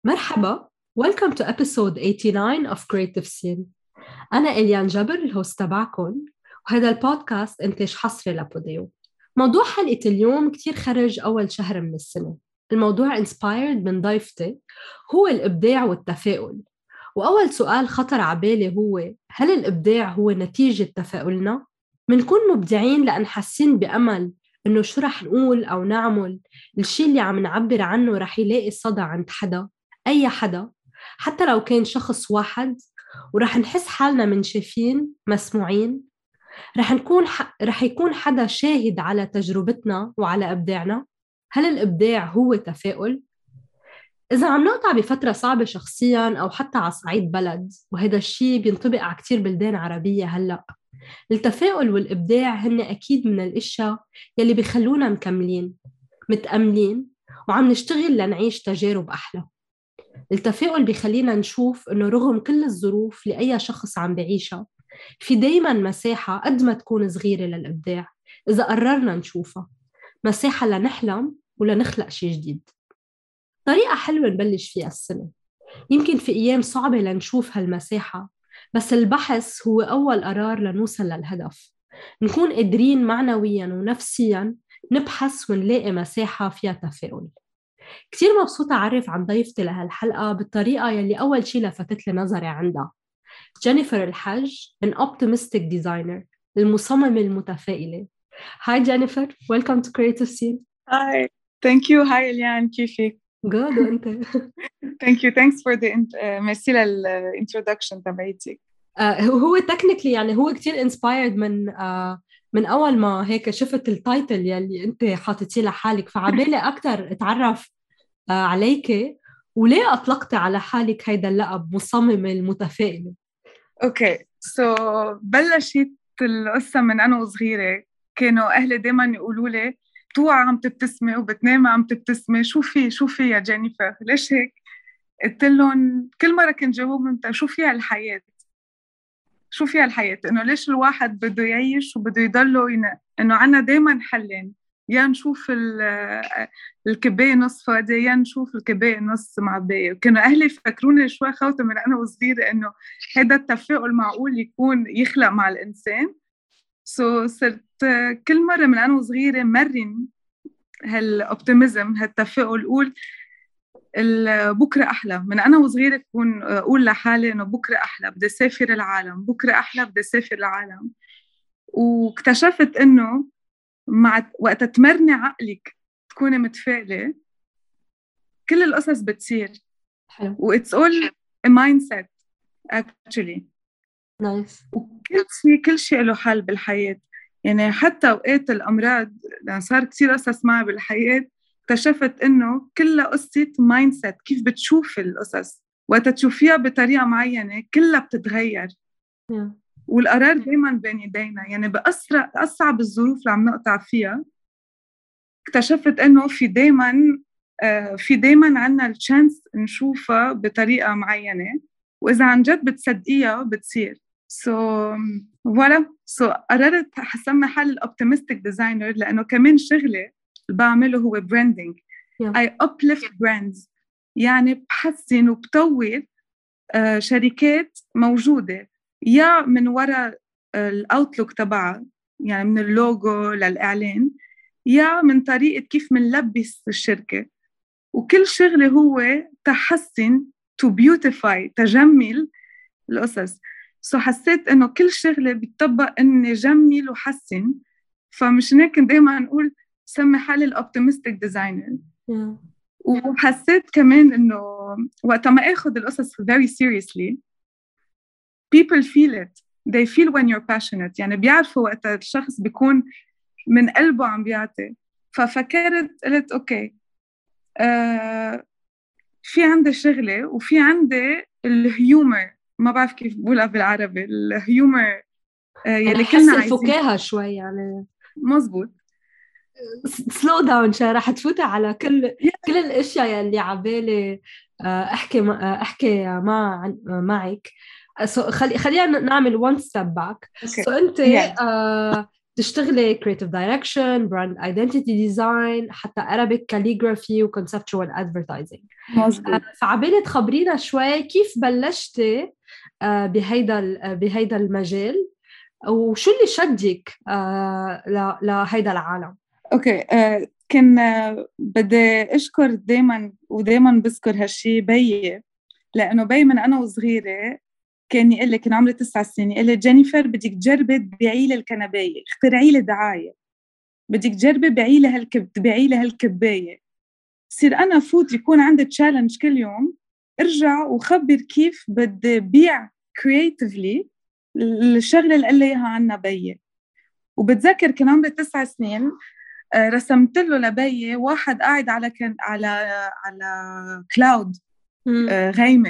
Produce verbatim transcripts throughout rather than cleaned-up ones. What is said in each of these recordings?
مرحبا. Welcome to episode eighty-nine of Creative Scene. أنا إليان جبر الهوست تبعكم، وهذا البودكاست إنتاج حصري لبوديو. موضوع حلقة اليوم كتير خرج أول شهر من السنة. الموضوع inspired من ضيفتي هو الإبداع والتفاؤل. وأول سؤال خطر عبالي هو: هل الإبداع هو نتيجة تفاؤلنا؟ منكون مبدعين لأن حاسين بأمل إنه شو رح نقول أو نعمل، الشي اللي عم نعبر عنه رح يلاقي صدى عند حدا، أي حدا، حتى لو كان شخص واحد، ورح نحس حالنا منشافين مسموعين. رح نكون ح... رح يكون حدا شاهد على تجربتنا وعلى إبداعنا. هل الإبداع هو تفاؤل؟ إذا عم نقطع بفترة صعبة شخصياً أو حتى على صعيد بلد، وهذا الشيء بينطبق على كتير بلدان عربية هلأ، التفاؤل والإبداع هن أكيد من الأشياء يلي بيخلونا مكملين متأملين وعم نشتغل لنعيش تجارب أحلى. التفاؤل بيخلينا نشوف إنه رغم كل الظروف اللي أي شخص عم بعيشها، في دايماً مساحة قد ما تكون صغيرة للإبداع إذا قررنا نشوفها، مساحة لنحلم ولنخلق شيء جديد. طريقة حلوة نبلش فيها السنة. يمكن في أيام صعبة لنشوف هالمساحة، بس البحث هو أول قرار لنوصل للهدف. نكون قادرين معنوياً ونفسياً نبحث ونلاقي مساحة فيها تفاؤل. كتير مبسوطة أعرف عن ضيفتي لهالحلقة بالطريقة يلي أول شي لفتت لي نظري عندها. جينيفر الحج، an optimistic designer، المصممة المتفائلة. Hi Jennifer, welcome to Creative Scene. Hi, thank you. Hi Eliane, كيفك؟ Good, وأنت؟ Thank you, thanks for the int- uh, ميرسي للintroduction تبعيتك. آه، هو تكنيكلي يعني هو كتير inspired من آه من أول ما هيك شفت التايتل يلي أنت حاطتيه لحالك، فعبالي أكتر أتعرف آه عليك وليه أطلقتي على حالك هيدا اللقب مصممة المتفائلة. Okay, so بلشت القصة من أنا وصغيرة. كانوا أهلي دايما يقولوا لي توعى عم تبتسمي وبتنامي عم تبتسمي، شو في شو في يا جينيفر ليش هيك؟ قلت لهم كل مرة كنت جاوبهم انت شو فيها الحياة، شو فيها الحياة، إنه ليش الواحد بده يعيش وبده يضله ين... إنه عنا دايما حلين، يا نشوف الكباية نص فاضية يا نشوف الكباية نص معباية. وكانوا أهلي يفكروني شوي خوته من أنا وصغيرة إنه هذا التفاؤل معقول يكون يخلق مع الإنسان. سو so, صرت كل مرة من أنا وصغيرة مرن هالأوبتيميزم هالتفاؤل، قول بكرة أحلى. من أنا وصغيرة أكون أقول لحالي إنه بكرة أحلى بدي أسافر العالم، بكرة أحلى بدي أسافر العالم. واكتشفت إنه مع وقت تمرني عقلك تكوني متفائلة كل القصص بتصير. حلو. و it's all a mindset actually. نايس. وكل شيء كل شيء له حل بالحياة. يعني حتى أوقات الأمراض لأن صار كتير قصص معي بالحياة، اكتشفت إنه كلها قصة mindset، كيف بتشوف القصص. وقت تشوفيها بطريقة معينة كلها بتتغير. yeah. والقرار دايما بين ايدينا. يعني بأسرع أصعب الظروف اللي عم نقطع فيها اكتشفت إنه في دايما آه في دايما عنا الشانس نشوفها بطريقة معينة، وإذا عن جد بتصدقيها بتصير. سو فوالا سو قررت حسمي حالي الأوبتيمستيك ديزاينر، لأنه كمان شغلي اللي بعمله هو براندينج. yeah. I uplift brands، يعني بحسن وبطور آه شركات موجودة، يا من وراء الأوتلوك تبعها يعني من اللوجو للإعلان، يا من طريقة كيف منلبس الشركة. وكل شغله هو تحسن to beautify تجمل القصص. سو حسيت إنه كل شغله بيتطبق إني جمل وحسن، فمش هيك دايما نقول سمي حالي الأوبتيمستيك ديزاينر. وحسيت كمان إنه وقت ما أخذ القصص very seriously people feel it. they feel when you're passionate. يعني بيعرفوا وقت الشخص بيكون من قلبه عم بيعطي. ففكرت قلت أوكي آه في عندي شغلة وفي عندي الهيومر، ما بعرف كيف بقولها بالعربي، الهيومر آه يلي كلنا عايزين. الفكاهة شوي يعني. مزبوط. سلو داون شوي، رح تفوتي على كل كل الاشياء يلي عبالي احكي احكي مع معك. خلي خلينا نعمل one step back. okay. سو انت yeah. آه تشتغلي creative direction, brand identity design, حتى Arabic calligraphy و conceptual advertising. مظبوط. فعبالي تخبرينا شوي كيف بلشتي بهيدا بهيدا المجال وشو اللي شدك لهيدا العالم؟ اوكي آه، كان بدي اشكر دايما ودايما بذكر هالشي بيي، لانه بي من انا وصغيره كان يقول لي، كان عمري تسع سنين، يقول لي جينيفر بدك تجربي تبيعي لي الكنبايه، اخترعي لي دعايه، بدك تجربي بيعي لي هالكب تبيعي لي هالكبايه. صير انا فوت يكون عندي تشالنج كل يوم، ارجع وخبر كيف بدي بيع كرياتيفلي الشغله اللي قال لي اياها عنا بيي. وبتذكر كان عمري تسع سنين، رسمت له لبيي واحد قاعد على كن على على كلاود غيمه،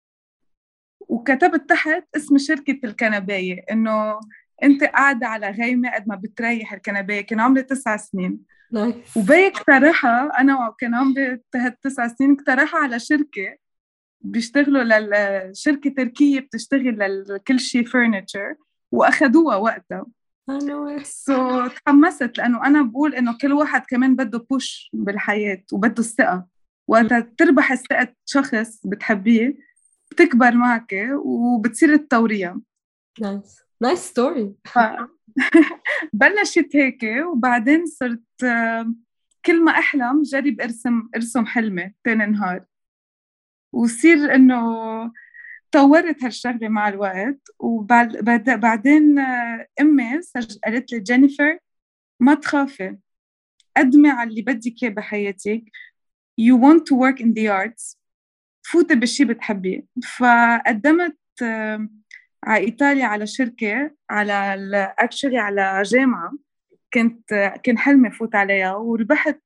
وكتبت تحت اسم شركة الكنباية إنه أنت قاعدة على غيمة قد ما بتريح الكنباية. كان عمري تسع سنين. nice. وبي اقترحها، أنا كان عمري تسع سنين، اقترحها على شركة بيشتغلوا للشركة تركية بتشتغل لكل شيء فرنتشر، وأخذوها وقتها. سو so, تحمست، لأنه أنا بقول إنه كل واحد كمان بده بوش بالحياة وبده الثقة. وقتها تربح الثقة شخص بتحبيه بتكبر معك وبتصير التورية. نايس نايس ستوري. بلشت هيك، وبعدين صرت كل ما أحلم جرب أرسم أرسم حلمي تاني نهار، وصير إنه طورت هالشغلة مع الوقت. وبعدين أمي قالت لي جينيفر ما تخافي، قدمي على اللي بدك إياه بحياتك. you want to work in the arts، فوتي بالشي بتحبيه. فقدمت على إيطاليا على شركة، على actually على جامعة كنت كان حلمي فوت عليها، وربحت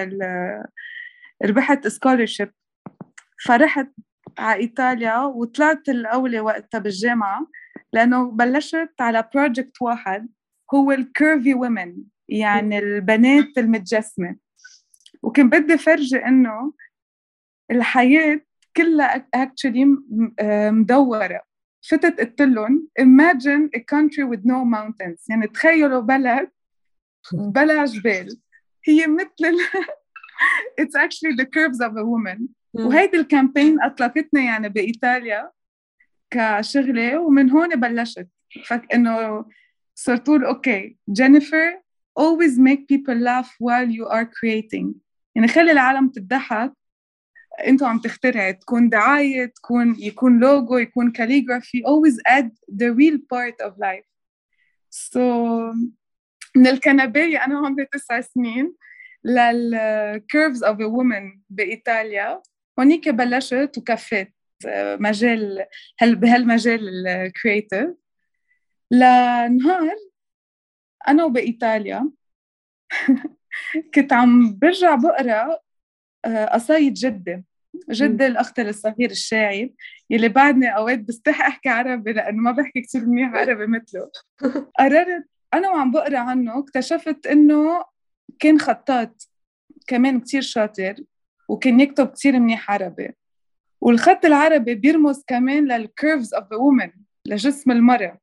ربحت scholarship. فرحت على إيطاليا وطلعت الأولى وقتها بالجامعة، لأنه بلشت على project واحد هو ال curvy women، يعني البنات المتجسمة. وكان بدي فرجي إنه الحياة كلها actually مدورة. فتت قلت لهم imagine a country with no mountains، يعني تخيلوا بلد بلا جبال، هي مثل it's actually the curves of a woman. وهيدي الكامبين أطلقتني يعني بإيطاليا كشغلة، ومن هون بلشت. فإنه صرت أقول أوكي جينيفر always make people laugh while you are creating، يعني خلي العالم تضحك انتوا عم تخترع، تكون دعاية، تكون يكون لوجو، يكون calligraphy، always add the real part of life. so من الكنباية أنا عمري تسع سنين لل curves of a woman بإيطاليا، هونيك بلشت وكفيت مجال هل بهالمجال الكرياتيف. لنهار أنا وبإيطاليا كنت عم برجع بقرأ قصايد جدة جدة الأخت الصغير الشاعر، يلي بعدني أوقات بستحق أحكي عربي لأنه ما بحكي كتير منيح عربي مثله. قررت أنا وعم بقرأ عنه اكتشفت إنه كان خطاط كمان كتير شاطر، وكان يكتب كتير منيح عربي. والخط العربي بيرمز كمان للكيرفز أوف ذا وومن، لجسم المرأة.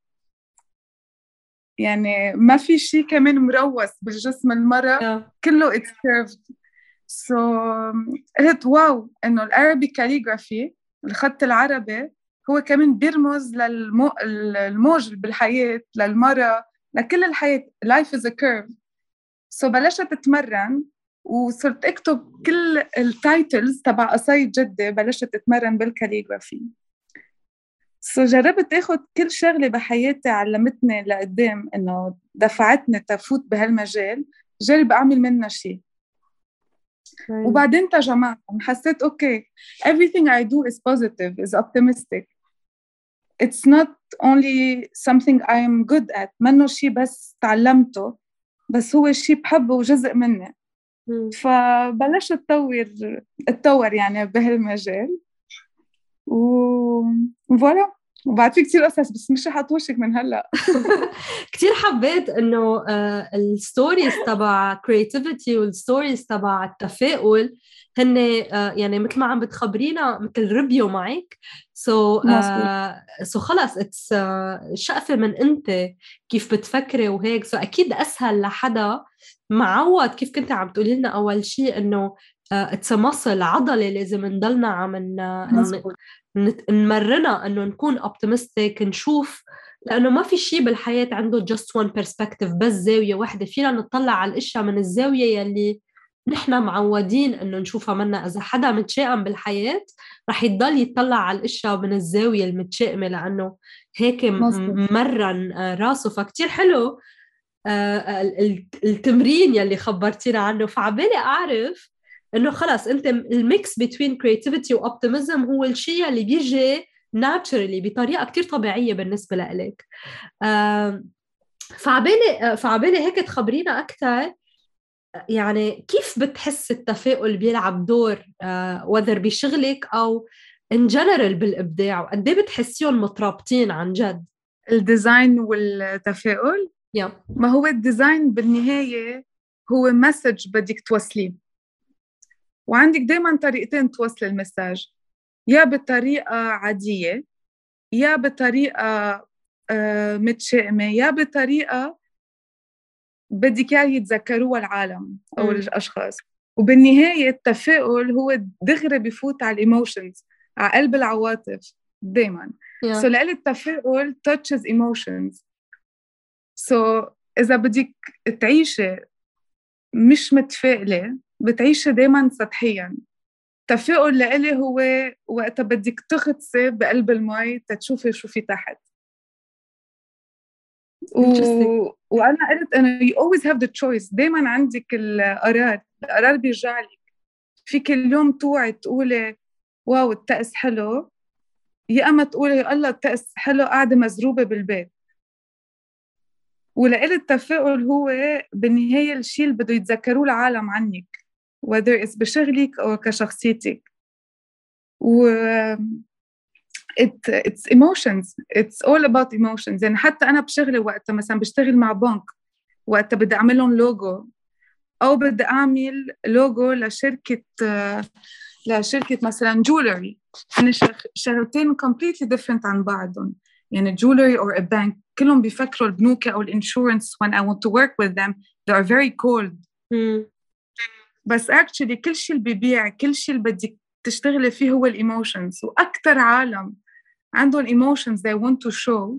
يعني ما في شيء كمان مروس بالجسم المرأة، كله it's curved. so قلت واو إنه العربي كاليغرافي، الخط العربي هو كمان بيرمز للموج بالحياة، للمرأة، لكل الحياة. life is a curve. so بلشت أتمرن وصرت أكتب كل التايتلز تبع قصايد جدة، بلشت أتمرن بالكاليغرافي. so جربت أخذ كل شغلة بحياتي علمتني لقدام إنه دفعتني تفوت بهالمجال، جرب أعمل منها شيء. وبعدين تجمعت، حسيت أوكي everything I do is positive, is optimistic. It's not only something I am good at، منه شيء بس تعلمته، بس هو شيء بحبه وجزء مني. فبلشت أتطور أتطور يعني بهالمجال، وفوالا وبعد في كتير قصص بس مش رح أطوشك من هلأ. كتير حبيت إنه الستوريز تبع creativity والستوريز تبع التفاؤل هن يعني مثل ما عم بتخبرينا مثل ربيو معك. سو so, uh, so خلص اتس uh, شقفة من أنت كيف بتفكري وهيك. سو so أكيد أسهل لحدا معود كيف كنت عم تقولي لنا أول شيء إنه اتس مصل عضلة لازم نضلنا عم نمرنا إنه نكون optimistic نشوف، لأنه ما في شيء بالحياة عنده just one perspective بس زاوية واحدة فينا نطلع على الأشياء من الزاوية يلي نحن معودين إنه نشوفها منها. إذا حدا متشائم بالحياة رح يضل يطلع على الأشياء من الزاوية المتشائمة لأنه هيك مرن راسه. فكتير حلو التمرين يلي خبرتينا عنه. فعبالي أعرف إنه خلاص أنت الميكس between creativity و optimism هو الشيء اللي بيجي naturally بطريقة كتير طبيعية بالنسبة لإلك. فعبالي فعبالي هيك تخبرينا أكتر يعني كيف بتحس التفاؤل بيلعب دور whether بشغلك أو in general بالإبداع، وقد ايه بتحسيهم مترابطين عن جد؟ الديزاين والتفاؤل yeah. ما هو الديزاين بالنهاية هو مسج بدك توصليه، وعندك دايما طريقتين توصل المساج، يا بطريقة عادية يا بطريقة متشائمة يا بطريقة بدك يعني يتذكروها العالم أو م. الأشخاص. وبالنهاية التفاؤل هو دغري بفوت على الإيموشنز، على قلب العواطف دايما. yeah. so لألي التفاؤل touches emotions. so إذا بدك تعيشي مش متفائلة بتعيشي دايما سطحيا. التفاؤل لألي هو وقت بدك تغطسي بقلب المي تتشوفي شو في تحت. و... وأنا قلت أنه you always have the choice، دايما عندك القرار، القرار بيرجع لك. فيك اليوم توعي تقولي واو التأس حلو، يا أما تقولي الله التأس حلو قاعدة مزروبة بالبيت. ولقيت التفاؤل هو بالنهاية الشيء اللي بده يتذكروه العالم عنك whether it's بشغلك أو كشخصيتك. و It, it's emotions, it's all about emotions. يعني حتى أنا بشغلي وقت مثلا بشتغل مع بنك وقت بدي أعمل لهم لوجو أو بدي أعمل لوجو لشركة لشركة مثلا جولري، أنا شغلتين completely different عن بعضهم. يعني جولري or a bank كلهم بيفكروا البنوك أو الانشورنس when I want to work with them they are very cold. mm. بس actually كل شيء اللي بيبيع كل شيء اللي بدك تشتغلي فيه هو الإيموشنز. وأكتر عالم عندهم emotions they want to show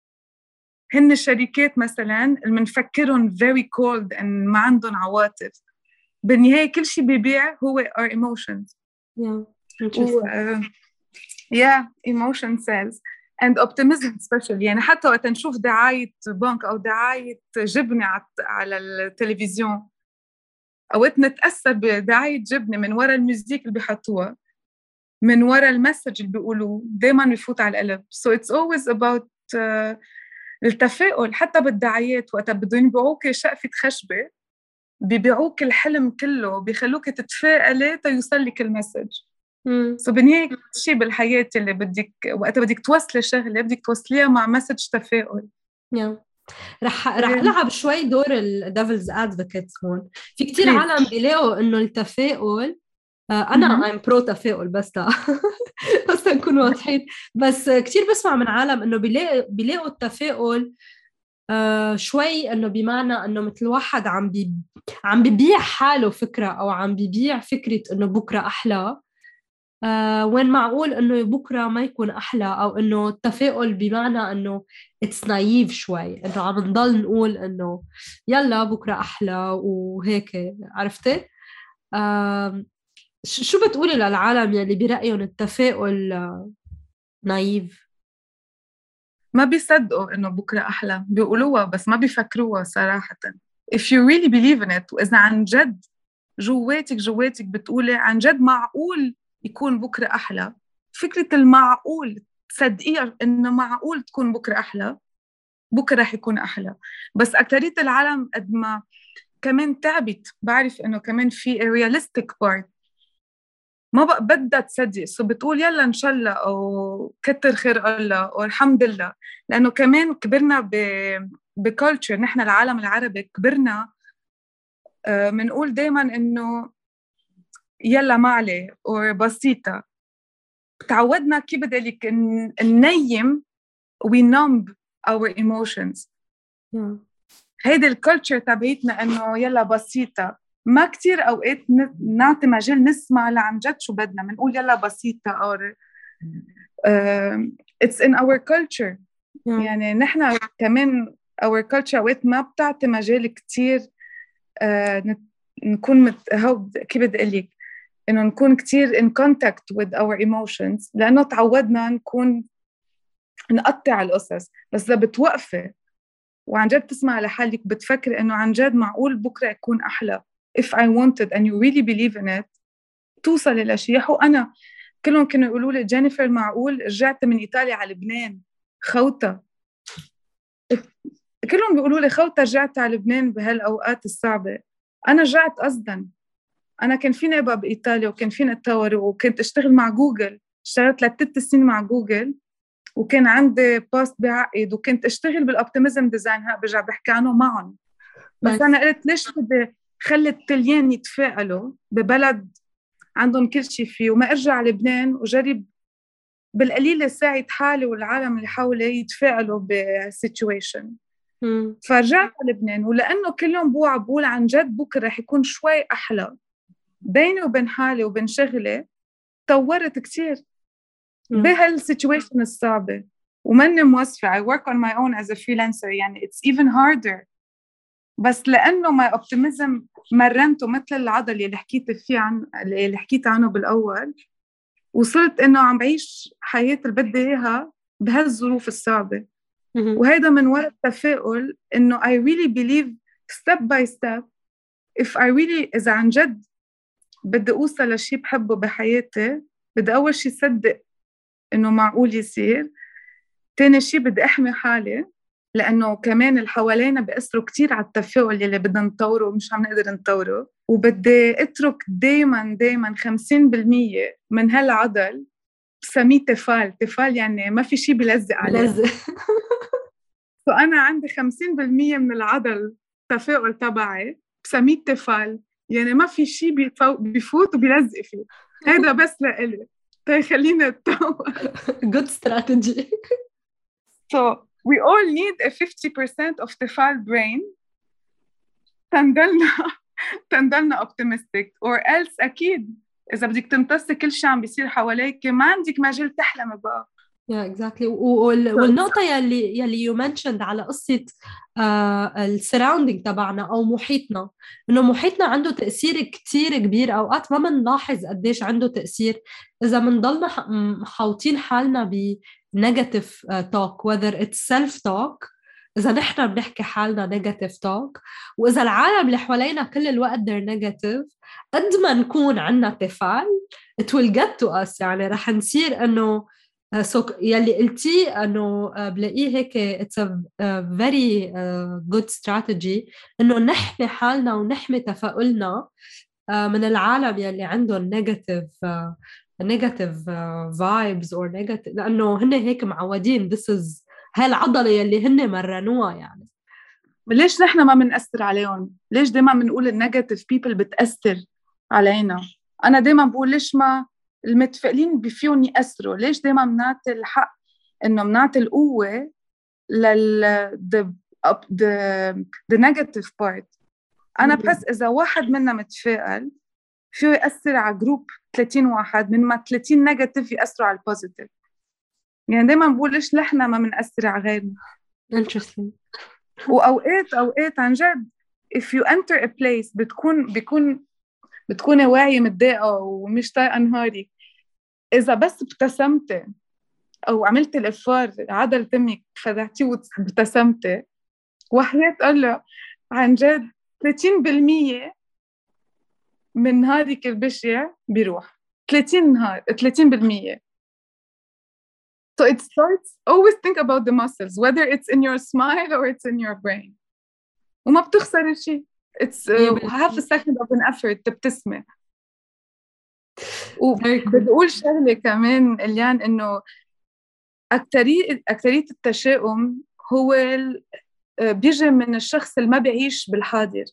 هن الشركات مثلا اللي منفكرهم very cold and ما عندهم عواطف. بالنهاية كل شيء بيبيع هو our emotions. yeah و, uh, yeah emotion sells and optimism especially. يعني حتى وقت نشوف دعاية بنك أو دعاية جبنة على التلفزيون أو نتأثر بدعاية جبنة من وراء الموسيقى اللي بيحطوها من وراء المسج اللي بيقولوه دايما بيفوت على القلب. so it's always about uh, التفاؤل. حتى بالدعايات وقت بدهم يبيعوك شقفة خشبة بيبيعوك الحلم كله بيخلوك تتفائلي تيوصل لك المسج. mm. so بالنهاية شيء بالحياة اللي بدك وقت بدك توصلي شغلة بدك توصليها مع مسج تفاؤل. yeah. رح رح ألعب شوي دور الديفلز ادفوكيت هون. في كتير عالم بيلاقوا إنه التفاؤل أنا I'm pro تفاؤل بس تا بس نكون واضحين. بس كتير بسمع من عالم إنه بيلاقوا بيلاقوا التفاؤل آه شوي إنه بمعنى إنه مثل واحد عم بي عم بيبيع حاله فكرة أو عم بيبيع فكرة إنه بكرة أحلى. آه وين معقول إنه بكرة ما يكون أحلى، أو إنه التفاؤل بمعنى إنه it's naive شوي إنه عم نضل نقول إنه يلا بكرة أحلى وهيك. عرفتي؟ آه شو بتقولي للعالم يلي برأيهم التفاؤل نايف؟ ما بيصدقوا إنه بكرة أحلى، بيقولوها بس ما بيفكروها صراحة. if you really believe in it وإذا عن جد جواتك جواتك بتقولي عن جد معقول يكون بكرة أحلى، فكرة المعقول تصدقيها إنه معقول تكون بكرة أحلى، بكرة رح يكون أحلى. بس أكترية العالم قد ما كمان تعبت بعرف إنه كمان في realistic part ما بقى بدها تصدق، سو بتقول يلا إن شاء الله أو كتر خير الله أو الحمد لله. لأنه كمان كبرنا ب بكالتشر، نحن العالم العربي كبرنا بنقول آه دايما إنه يلا ما عليه أو بسيطة. تعودنا كيف بدي لك ننيم we numb our emotions. yeah. هيدي الكالتشر تبعيتنا إنه يلا بسيطة. ما كتير أوقات نعطي مجال نسمع لعن جد شو بدنا، منقول يلا بسيطة أو uh, it's in our culture. yeah. يعني نحن كمان our culture أوقات ما بتعطي مجال كتير uh, نكون مت... هو كيف بدي أقولك إنه نكون كتير in contact with our emotions، لأنه تعودنا نكون نقطع القصص. بس إذا بتوقفي وعن جد تسمع لحالك بتفكر إنه عن جد معقول بكرة يكون أحلى if I wanted and you really believe in it، توصل للأشياء. وأنا كلهم كانوا يقولوا لي جينيفر معقول رجعت من إيطاليا على لبنان خوتة، كلهم بيقولوا لي خوتة رجعت على لبنان بهالأوقات الصعبة. أنا رجعت قصداً. أنا كان فيني أبقى بإيطاليا وكان فيني أتطور وكنت أشتغل مع جوجل، اشتغلت لثلاث سنين مع جوجل وكان عندي بوست بعقد وكنت أشتغل بالأوبتيميزم ديزاين. ها برجع بحكي عنه معهم. بس أنا قلت ليش بدي خلي التليان يتفاعلوا ببلد عندهم كل شيء فيه وما أرجع لبنان وجرب بالقليل ساعد حالي والعالم اللي حولي يتفاعلوا بسيتويشن. فرجعت لبنان ولأنه كلهم بوعى بقول عن جد بكرة رح يكون شوي أحلى بيني وبين حالي وبين شغلي، طورت كتير بهالسيتويشن الصعبة وماني موظفة. I work on my own as a freelancer، يعني it's even harder. بس لأنه my optimism مرنته مثل العضل اللي حكيت فيه عن اللي حكيت عنه بالأول، وصلت إنه عم بعيش حياة اللي بدي إياها بهالظروف الصعبة. وهذا من وراء التفاؤل إنه I really believe step by step if I really إذا عن جد بدي أوصل لشي بحبه بحياتي، بدي أول شي صدق إنه معقول يصير. تاني شي بدي أحمي حالي لأنه كمان الحوالينا بيأثروا كتير على التفاؤل اللي بدنا نطوره ومش عم نقدر نطوره. وبدي أترك دايما دايما خمسين بالمية من هالعضل بسميه تفال. تفال يعني ما في شي بلزق عليه. فأنا عندي خمسين بالمية من العضل تفاؤل تبعي بسميه تفال، يعني ما في شي بيفوت وبيلزق فيه. هذا بس لإلي تخلينا نتطور. Good strategy. So we all need a fifty percent of تفال brain تندلنا تندلنا optimistic or else أكيد إذا بدك تمتصي كل شيء عم بيصير حواليك ما عندك مجال تحلم بقى. Yeah, exactly. والنقطة يلي يلي you mentioned على قصة ال surrounding تبعنا أو محيطنا، إنه محيطنا عنده تأثير كتير كبير. أوقات ما منلاحظ قديش عنده تأثير إذا منضلنا محاوطين حالنا ب negative talk whether it's self talk، إذا نحن بنحكي حالنا negative talk، وإذا العالم اللي حوالينا كل الوقت they're negative، قد ما نكون عنا تفاعل it will get to us. يعني رح نصير إنه سو يلي قلتي انه بلاقيه هيك it's a very good strategy انه نحمي حالنا ونحمي تفاؤلنا من العالم يلي عندهم negative negative vibes or negative، لانه هن هيك معودين this is هاي العضله يلي هن مرنوها. يعني ليش نحن ما بنأثر عليهم؟ ليش دايما بنقول النيجاتيف بيبل بتأثر علينا؟ انا دايما بقول ليش ما المتفائلين بفيهم يأثروا؟ ليش دايما بنعطي الحق إنه بنعطي القوة لل the, the, the negative part؟ أنا بحس إذا واحد منا متفائل فيه يأثر على جروب ثلاثين واحد من ما ثلاثين نيجاتيف يأثروا على البوزيتيف. يعني دايما بقول ليش نحن ما بنأثر على غيرنا. interesting. وأوقات أوقات عن جد if you enter a place بتكون بيكون بتكوني واعية متضايقة ومش طايقة نهارك، إذا بس ابتسمتي أو عملت الإفار عضل تمك فتحتي وابتسمتي وحياة الله عن جد ثلاثين بالمية من نهارك البشع بيروح. ثلاثين نهار ثلاثين بالمية. So it starts always think about the muscles whether it's in your smile or it's in your brain. وما بتخسر شيء. It's uh, half a second of an effort تبتسمي. Very cool. وبدي أقول شغلة كمان إليان، إنه أكترية أكترية التشاؤم هو ال- بيجي من الشخص اللي ما بيعيش بالحاضر.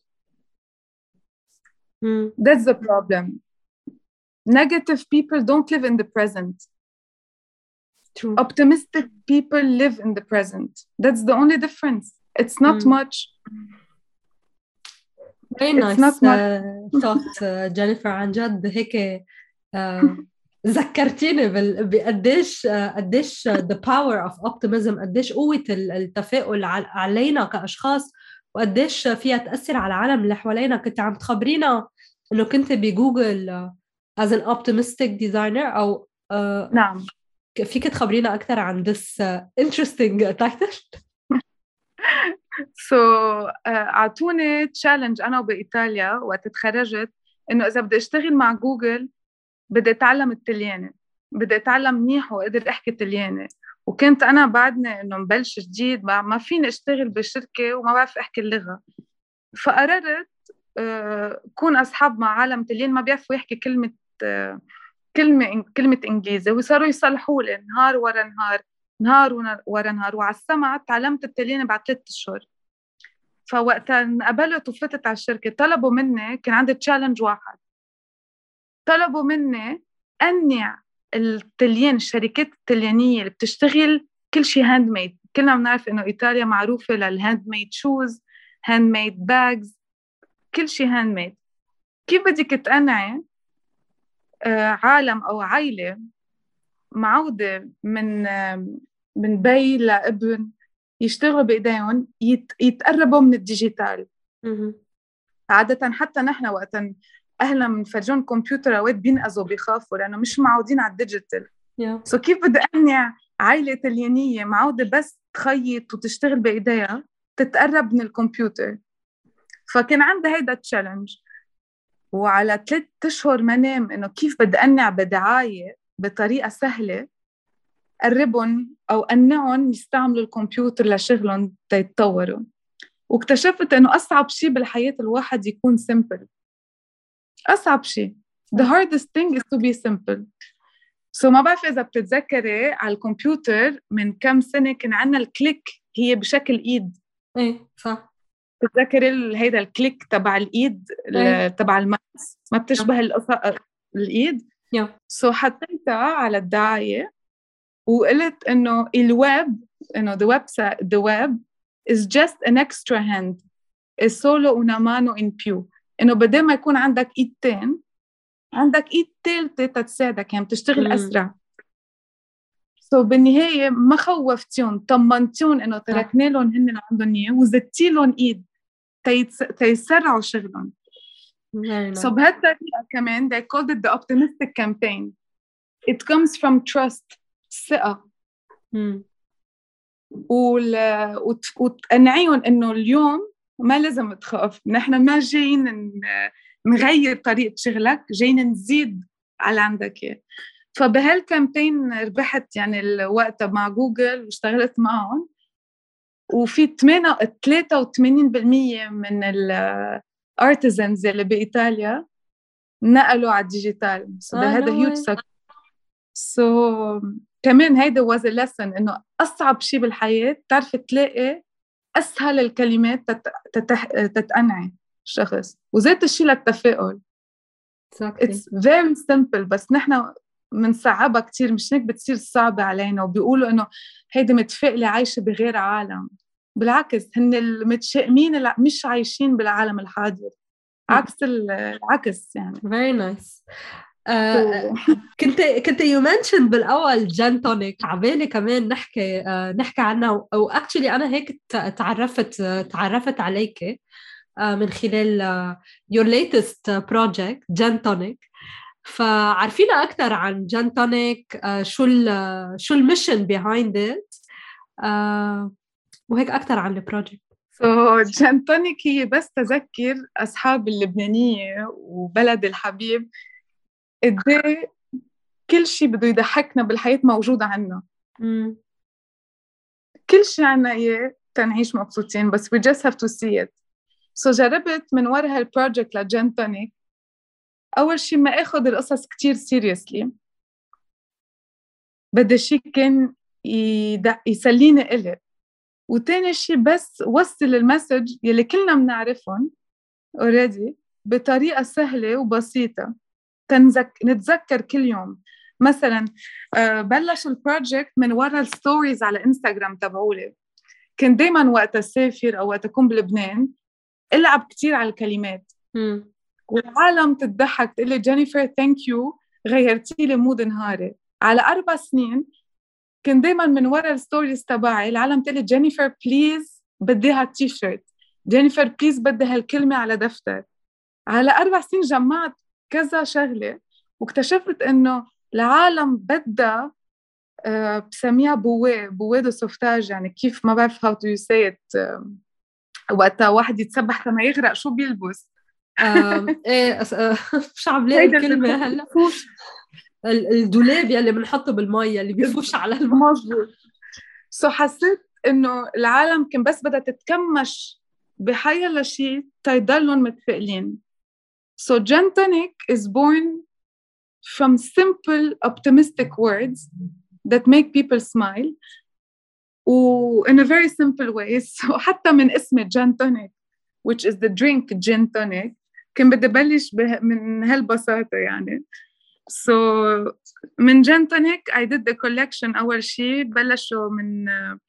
مم. That's the problem. Negative people don't live in the present. True. Optimistic people live in the present. That's the only difference. It's not Mm. much. Very It's nice not much. uh, thought uh, جينيفر. عن جد هيك uh, ذكرتيني بال- بقديش uh, قديش uh, the power of optimism، قديش قوة ال- التفاؤل عل- علينا كأشخاص، وقديش فيها تأثر على العالم اللي حوالينا. كنت عم تخبرينا إنه كنت بجوجل uh, as an optimistic designer، أو uh, نعم. فيك تخبرينا أكثر عن this uh, interesting title؟ So أعطوني تشالنج أنا وبإيطاليا وقت تخرجت، إنه إذا بدي أشتغل مع جوجل بدي أتعلم التلياني، بدي أتعلم منيح وأقدر أحكي تلياني. وكنت أنا بعدني إنه مبلش جديد، ما فيني أشتغل بشركة وما بعرف أحكي اللغة. فقررت كون أصحاب مع عالم تليان ما بيعرفوا يحكي كلمة كلمة كلمة إنجليزي، وصاروا يصلحوا لي نهار ورا نهار نهار ورا نهار. وعلى السمع تعلمت التلياني بعد ثلاثة أشهر. فوقتها انقبلت وفتت على الشركة، طلبوا مني، كان عندي تشالنج واحد، طلبوا مني أني التليان، الشركات التليانية اللي بتشتغل كل شيء هاند ميد. كلنا بنعرف إنه إيطاليا معروفة للهاند ميد شوز، هاند ميد باجز، كل شيء هاند ميد. كيف بدك تقنعي آه عالم أو عائلة معودة من آه من بي لابن يشتغلوا بإيديهم يت يتقربوا من الديجيتال؟ عادة حتى نحن وقت أهلنا منفرجون كمبيوتر أوقات بينقذوا بيخافوا لأنه مش معودين على الديجيتال. yeah. سو so كيف بدي أقنع عائلة تليانية معودة بس تخيط وتشتغل بإيديها تتقرب من الكمبيوتر؟ فكان عندي هيدا التشالنج، وعلى ثلاث أشهر ما نام إنه كيف بدي أقنع بدعاية بطريقة سهلة قربهم أو أقنعهم يستعملوا الكمبيوتر لشغلهم تيتطوروا. واكتشفت إنه أصعب شيء بالحياة الواحد يكون simple. أصعب شيء the hardest thing is to be simple. so ما بعرف إذا بتتذكري على الكمبيوتر من كم سنة كان عنا الكليك هي بشكل إيد. إيه صح. تتذكري هيدا الكليك تبع الإيد تبع الماوس ما بتشبه القصة الإيد. yeah. so حطيتها على الدعاية وقلت إنه الويب، إنه the website the web is just an extra hand is solo una mano in più. إنه بدل ما يكون عندك إيدتين عندك إيد ثالثة تتساعدك، يعني بتشتغل mm. أسرع. سو so بالنهاية ما خوفتيهم، طمنتيهم إنه تركنا لهم هن اللي عندهم إياه وزدتي لهم إيد تيتس... تيسرعوا شغلهم. nice. so بهالطريقة كمان they called it the optimistic campaign. it comes from trust، ثقة. mm. وال... وت... وتقنعيهم إنه اليوم ما لازم تخاف، نحن ما جايين ن... نغير طريقة شغلك، جايين نزيد على عندك إياه. فبهالكامبين ربحت يعني الوقت مع جوجل واشتغلت معهم، وفي ثلاثة وثمانين بالمية من الارتيزنز اللي بإيطاليا نقلوا على الديجيتال. so they had a huge success. so كمان هيدا was a lesson إنه أصعب شيء بالحياة تعرف تلاقي أسهل الكلمات تت... تتح... تتقنعي الشخص، وذات الشيء للتفاؤل. exactly. it's very simple بس نحن منصعبها كتير، مش هيك بتصير صعبة علينا وبيقولوا إنه هيدا متفائلة عايشة بغير عالم. بالعكس هن المتشائمين اللي مش عايشين بالعالم الحاضر، عكس العكس يعني. very nice. uh, كنت كنت you mentioned بالأول جين تونيك، عبالي كمان نحكي uh, نحكي عنها. أو actually أنا هيك تعرفت تعرفت عليك uh, من خلال uh, your latest project جين تونيك. فعرفينا أكثر عن جين تونيك، uh, شو ال شو الميشن behind it uh, وهيك أكثر عن البروجكت. so جين تونيك هي بس تذكر أصحاب اللبنانية وبلد الحبيب قدي كل شيء بده يضحكنا بالحياة موجود عنا. mm. كل شيء عنا إياه تنعيش مبسوطين، بس we just have to see it. so جربت من وراء هالبروجكت لجين تونيك أول شيء ما أخذ القصص كتير seriously، بدي شيء كان يسليني إلي. وتاني شيء بس وصل المسج يلي كلنا بنعرفهم already بطريقة سهلة وبسيطة تنزك... نتذكر كل يوم. مثلا بلش البروجكت من ورا الستوريز على انستغرام تبعولي. كنت دايما وقت أسافر أو وقت أكون بلبنان ألعب كتير على الكلمات م. والعالم تضحك تقول لي جينيفر ثانك يو غيرتي لي مود نهاري. على أربع سنين كنت دايما من ورا الستوريز تبعي العالم تقول لي جينيفر بليز بدي هالتي شيرت، جينيفر بليز بدي هالكلمة على دفتر. على أربع سنين جمعت كذا شغلة واكتشفت إنه العالم بدها أه بسميها بواه بواه دو سوفتاج، يعني كيف ما بعرف how do you say it أه وقتها واحد يتسبح لما يغرق شو بيلبس؟ ايه مش عم لاقي الكلمة هلا. الدولاب يلي بنحطه بالمية اللي بيفوش على الماء. مظبوط. سو حسيت إنه العالم كان بس بدها تتكمش بحيلا شيء تيضلون متفائلين. So Gin Tonic is born from simple optimistic words that make people smile و in a very simple way. So حتى من اسم Gin Tonic which is the drink Gin Tonic كان بدي بلش من هالبساطة يعني. So من Gin Tonic I did the collection. أول شيء بلشوا من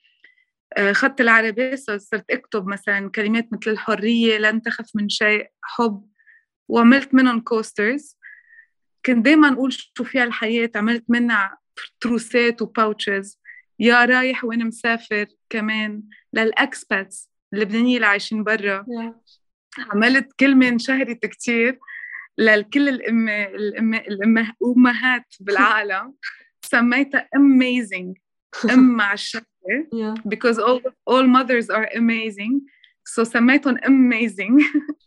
خط العربي، so صرت أكتب مثلا كلمات مثل الحرية، لن تخف من شيء، حب، وعملت منهم كوسترز. كنت دايما أقول شو فيها الحياة، عملت منها تروسات وباوتشز. يا رايح وين مسافر كمان للأكسباتس اللبنانية اللي عايشين برا. yeah. عملت كلمة انشهرت كتير لكل الأم الأم الأمهات بالعالم سميتها amazing أم مع الشغلة yeah. because all, all mothers are amazing so سميتهم amazing.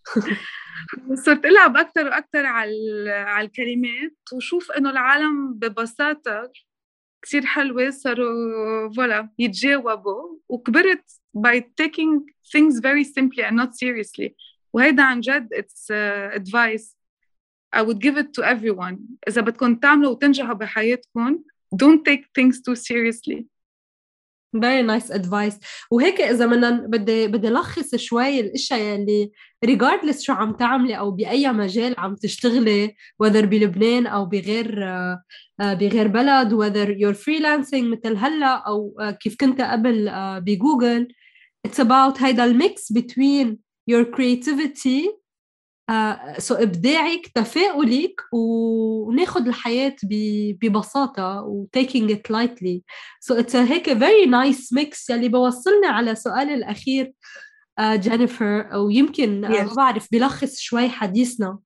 صرت ألعب أكتر وأكتر على على الكلمات وشوف إنه العالم ببساطة كتير حلوة صاروا فولا يتجاوبوا. وكبرت by taking things very simply and not seriously. وهيدا عن جد it's uh, advice I would give it to everyone. إذا بدكم تعملوا وتنجحوا بحياتكم don't take things too seriously. very nice advice. وهيك إذا بدنا بدي بدي لخص شوي الأشياء اللي regardless شو عم تعملي أو بأي مجال عم تشتغلي whether بلبنان أو بغير بغير بلد whether you're freelancing مثل هلا أو كيف كنت قبل بجوجل. it's about هيدا الميكس between your creativity uh, so إبداعك تفاؤلك وناخد الحياة ببساطة و taking it lightly. so it's a هيك very nice mix يلي بوصلنا على سؤال الأخير uh, جينيفر، ويمكن yes. uh, ما بعرف بلخص شوي حديثنا.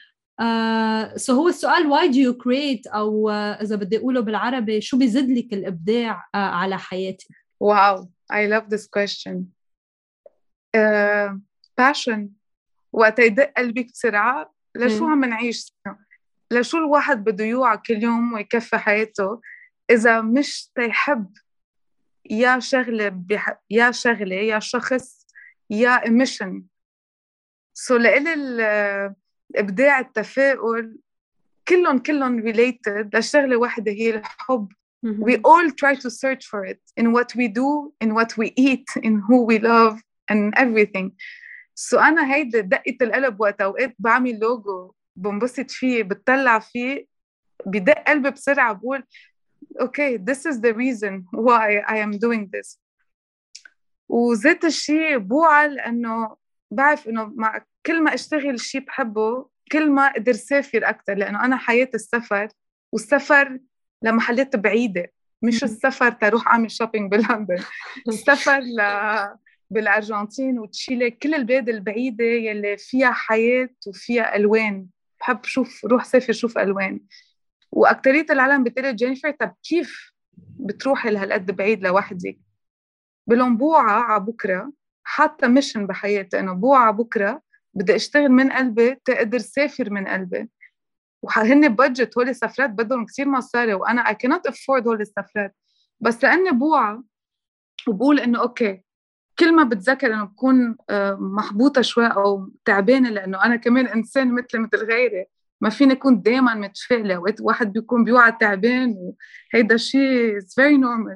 uh, so هو السؤال why do you create أو uh, إذا بدي أقوله بالعربي شو بيزيد لك الإبداع uh, على حياتك؟ wow I love this question. uh, passion. وقت يدق قلبك بسرعة لشو عم نعيش، لشو الواحد بده يوعى كل يوم ويكفي حياته إذا مش تيحب يا شغلة بح... يا شغلة يا شخص يا ميشن. سو لإلي الإبداع التفاؤل كلهم كلهم related لشغلة واحدة هي الحب. mm-hmm. We all try to search for it in what we do, in what we eat, in who we love and everything. سو so أنا هيدا دقة القلب وقت أوقات بعمل لوجو بنبسط فيه بتطلع فيه بدق قلبي بسرعة بقول okay this is the reason why I am doing this. وذات الشيء بوعى لأنه بعرف إنه مع كل ما أشتغل شيء بحبه كل ما أقدر سافر أكتر، لأنه أنا حياة السفر والسفر لمحلات بعيدة، مش السفر تروح أعمل شوبينج بلندن. السفر ل بالأرجنتين وتشيلي، كل البلاد البعيدة يلي فيها حياة وفيها ألوان. بحب شوف روح سافر شوف ألوان. وأكترية العالم بتقولي جينيفر طب كيف بتروحي لهالقد بعيد لوحدك؟ بلون بوعة على بكرة حتى ميشن بحياتي إنه بوعة على بكرة بدي أشتغل من قلبي تقدر سافر من قلبي. وهن بادجت هول السفرات بدهم كتير مصاري وأنا I cannot afford هول السفرات، بس لأني بوعة وبقول إنه أوكي كل ما بتذكر إنه بكون محبوطة شوي أو تعبانة لأنه أنا كمان إنسان مثل مثل غيري ما فيني أكون دايما متفائلة، وقت واحد بيكون بيوعى تعبان وهيدا شيء is very normal.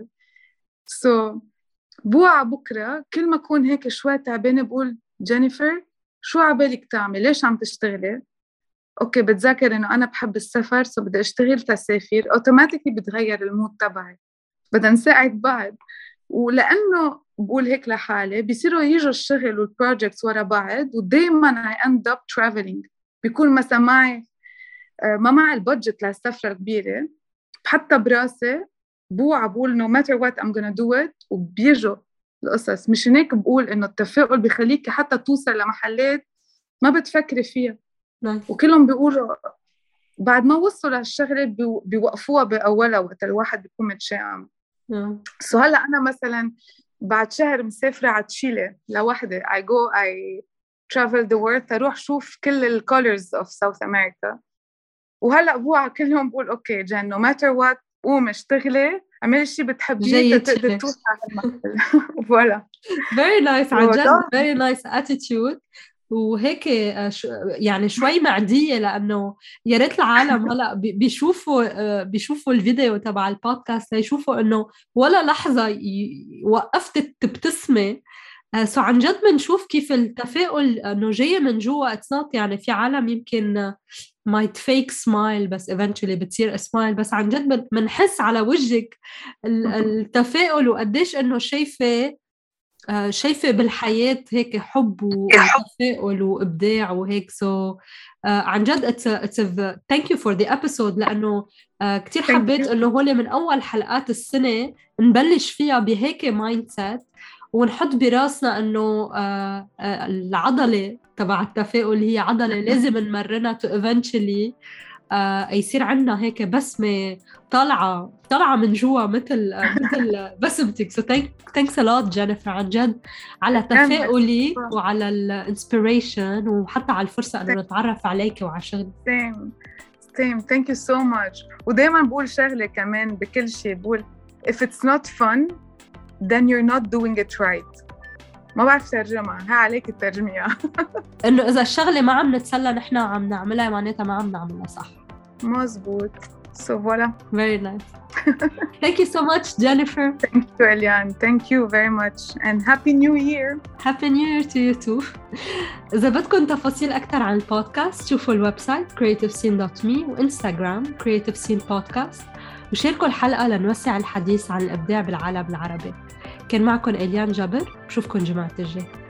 so بوعى بكرة كل ما أكون هيك شوي تعبانة بقول جينيفر شو عبالك تعمل؟ ليش عم تشتغلي؟ أوكي بتذكر إنه أنا بحب السفر سو بدي أشتغل تسافر، أوتوماتيكي بتغير المود تبعي، بدنا نساعد بعض. ولأنه بقول هيك لحالي بيصيروا يجوا الشغل والبروجكتس ورا بعض، ودايما I end up traveling. بيكون مثلا معي ما معي البادجت للسفرة كبيرة، حتى براسي بوعى بقول no matter what I'm gonna do it، وبيجوا القصص. مش هيك بقول إنه التفاؤل بيخليك حتى توصل لمحلات ما بتفكري فيها. nice. وكلهم بيقولوا بعد ما وصلوا للشغلة بيوقفوها بأولها وقت الواحد بيكون متشائم. yeah. سو هلأ أنا مثلا بعد شهر مسافرة على تشيلي لوحدة. I go I travel the world أروح شوف كل ال colors of South America. وهلأ بوعى كل يوم بقول أوكي جان no matter what قوم اشتغلي اعملي شيء بتحبيه تقدر توصل على المحل. فوالا very nice عن جد very nice attitude. وهيك يعني شوي معدية، لأنه يا ريت العالم هلأ بيشوفوا بيشوفوا الفيديو تبع البودكاست ليشوفوا إنه ولا لحظة وقفت تبتسمي. سو عن جد بنشوف كيف التفاؤل إنه جاي من جوا. it's not يعني في عالم يمكن might fake smile بس eventually بتصير smile، بس عن جد بنحس على وجهك التفاؤل وقديش إنه شايفة شايفة بالحياة هيك حب وتفاؤل وإبداع وهيك. so uh, عن جد it's a, it's a thank you for the episode، لأنه uh, كتير حبيت إنه هولي من أول حلقات السنة نبلش فيها بهيك mindset، ونحط براسنا إنه uh, uh, العضلة تبع التفاؤل هي عضلة لازم نمرنها to eventually uh, يصير عنا هيك بسمة طالعة طالعة من جوا مثل مثل بسمتك. so thank, thanks a lot جينيفر عن جد على تفاؤلي وعلى الانسبيريشن وحتى على الفرصة أنه نتعرف عليك وعلى شغل. same same thank you so much. ودايما بقول شغلة كمان بكل شيء، بقول if it's not fun then you're not doing it right. ما بعرف ترجمها، ها عليك الترجمية. إنه إذا الشغلة ما عم نتسلى نحنا عم نعملها معناتها ما عم نعملها صح. مزبوط. so voilà. very nice. Thank you so much Jennifer. Thank you Eliane. Thank you very much and happy new year. Happy new year to you too. إذا بدكم تفاصيل أكتر عن البودكاست شوفوا الويب سايت creative scene dot me وإنستغرام creative scene podcast، وشاركوا الحلقة لنوسع الحديث عن الإبداع بالعالم العربي. كان معكم إليان جابر، بشوفكم جمعة الجاي.